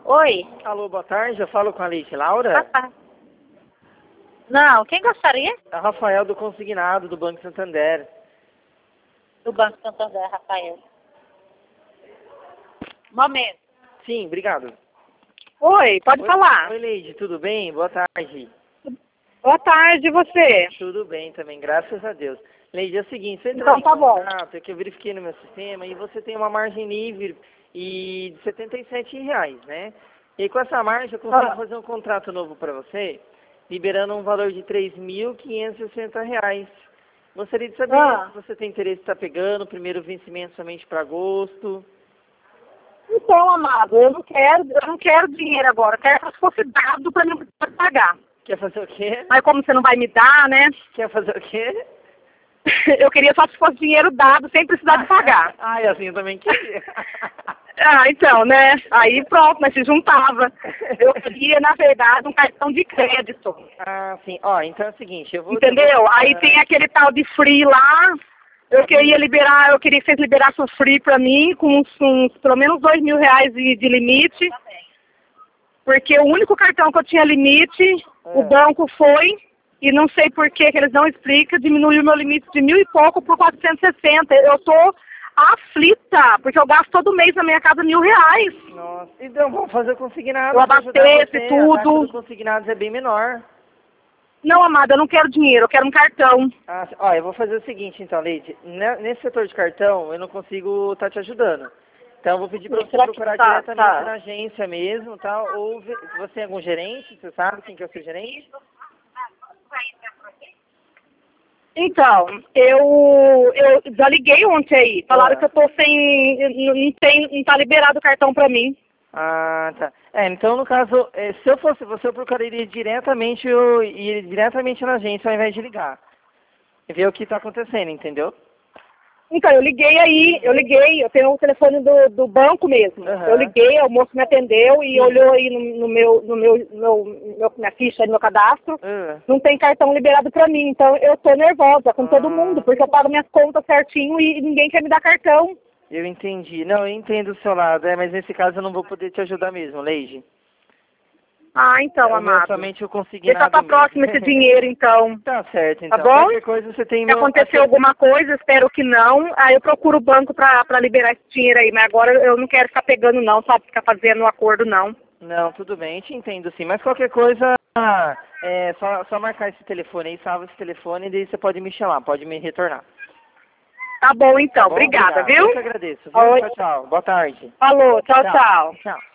Oi. Alô, boa tarde, eu falo com a Leite Laura? Não, quem gostaria? É o Rafael do Consignado, do Banco Santander. Do Banco Santander, Rafael. Momento. Sim, obrigado. Oi, pode falar. Oi, Leide, tudo bem? Boa tarde. Boa tarde, e você? Tudo bem também, graças a Deus. Leide, é o seguinte, você entrou Então em tá bom. contato, é que eu verifiquei no meu sistema e você tem uma margem livre de R$ 77, né? E com essa margem eu consigo fazer um contrato novo para você, liberando um valor de R$ 3.560. Gostaria de saber se você tem interesse em estar pegando o primeiro vencimento somente para agosto. Então, amado, eu não quero dinheiro agora, eu quero que fosse dado para mim pagar. Quer fazer o quê? Mas como você não vai me dar, né? Quer fazer o quê? Eu queria só que fosse dinheiro dado sem precisar de pagar. E assim eu também queria. Então, né? Aí pronto, mas se juntava. Eu queria, na verdade, um cartão de crédito. Sim. Então é o seguinte, eu vou... Entendeu? Aí tem aquele tal de free lá. Eu queria que vocês liberassem o free pra mim, com pelo menos R$ 2.000 de limite. Porque o único cartão que eu tinha limite, o banco foi, e não sei por que eles não explicam, diminuiu o meu limite de 1.000 e pouco por 460. Eu tô aflita, porque eu gasto todo mês na minha casa R$ 1.000. Nossa, então vamos fazer consignado. Eu abasteço e tudo. A taxa dos consignados é bem menor. Não, amada, eu não quero dinheiro, eu quero um cartão. Eu vou fazer o seguinte então, Leide. Nesse setor de cartão, eu não consigo estar te ajudando. Então eu vou pedir para você procurar diretamente na agência mesmo, tá? Ou você tem algum gerente, você sabe quem que é o seu gerente? Então, eu já liguei ontem aí. Falaram que eu tô não tá liberado o cartão pra mim. Tá. Então no caso, se eu fosse você, eu procuraria diretamente, ir diretamente na agência ao invés de ligar. E ver o que tá acontecendo, entendeu? Então, eu liguei, eu tenho o telefone do banco mesmo. Eu liguei, o moço me atendeu e olhou aí minha ficha, no meu cadastro. Não tem cartão liberado pra mim, então eu tô nervosa com todo mundo, porque eu pago minhas contas certinho e ninguém quer me dar cartão. Eu entendi. Não, eu entendo o seu lado, mas nesse caso eu não vou poder te ajudar mesmo, Leide. Então, amado. Somente o consignado. Deixa pra próxima esse dinheiro, então. Tá certo, então. Tá bom? Qualquer coisa você tem... Se acontecer alguma coisa, espero que não, aí eu procuro o banco pra liberar esse dinheiro aí, mas agora eu não quero ficar pegando não, sabe? Ficar fazendo um acordo não. Não, tudo bem, eu te entendo sim, mas qualquer coisa, só marcar esse telefone aí, salva esse telefone e daí você pode me chamar, pode me retornar. Tá bom, então. Tá bom? Obrigada, Obrigado. viu? Eu que agradeço, viu? Tchau, tchau. Boa tarde. Falou, tchau. Tchau.